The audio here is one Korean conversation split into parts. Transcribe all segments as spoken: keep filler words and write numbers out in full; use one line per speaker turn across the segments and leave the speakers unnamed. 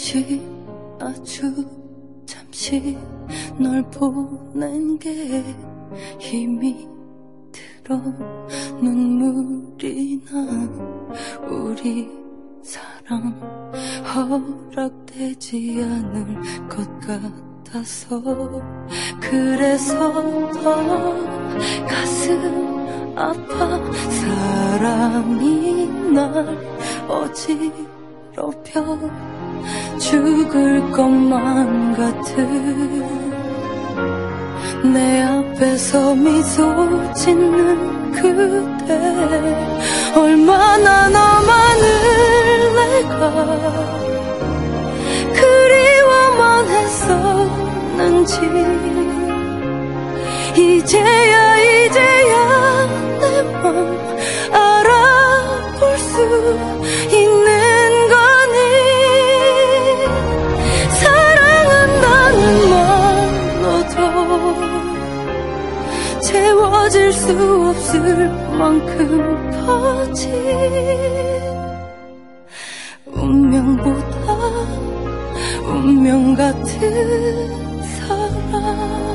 잠시 아주 잠시 널 보낸 게 힘이 들어 눈물이 나. 우리 사랑 허락되지 않을 것 같아서 그래서 더 가슴 아파. 사랑이 날 어지럽혀 죽을 것만 같은 내 앞에서 미소 짓는 그대. 얼마나 너만을 내가 그리워만 했었는지 이제야 이제야 내 맘 알아볼 수 있는 거니. 사랑한다는 말로도 채워질 수 없을 만큼 커진 운명보다 운명 같은 사랑.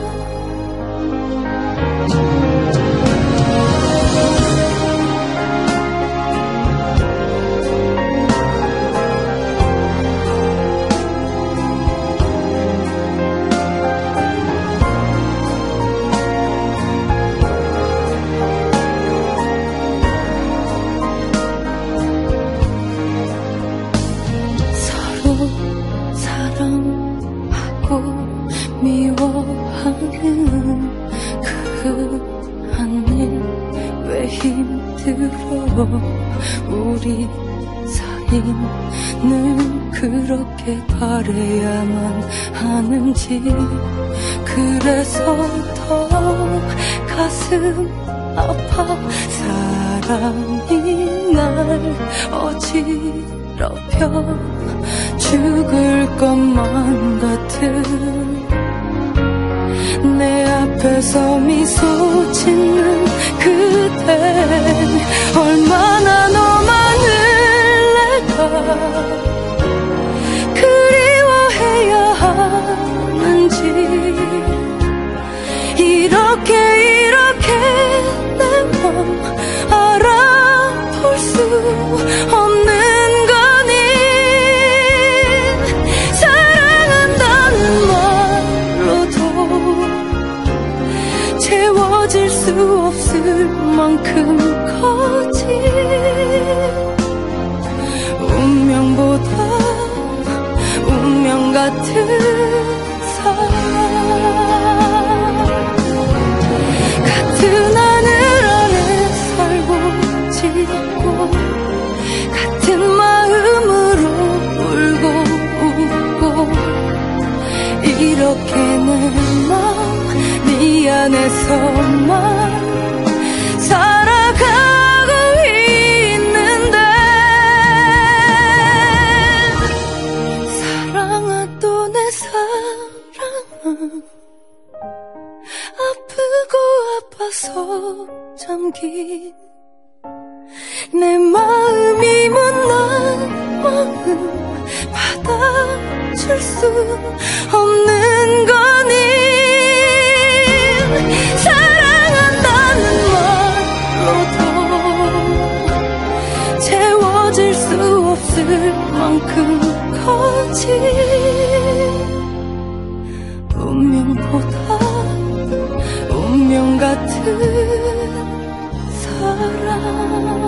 미워하는 그 한일 왜 힘들어. 우리 사이는 그렇게 바래야만 하는지 그래서 더 가슴 아파. 사랑이 날 어지럽혀 죽을 것만 같은 내 앞에서 미소 짓는 그대. 얼마나 너만을 내가 그리워해야 하는지 이렇게 이렇게 내 맘 알아볼 수 없는 거니. 사랑한다는 말로도 채워질 수 없을 만큼 커진 운명보다 운명 같은 사랑. 같은 하늘 아래 살고 짓고 같은 마음으로 울고 웃고 이렇게 내 맘 미안해서만 살아가고 있는데. 사랑하던 내 사랑은 아프고 아파서 잠긴 내 마음이 못난 마음 받아줄 수 없는 거니. 사랑한다는 말로도 채워질 수 없을 만큼 커진 운명보다 운명 같은 사랑.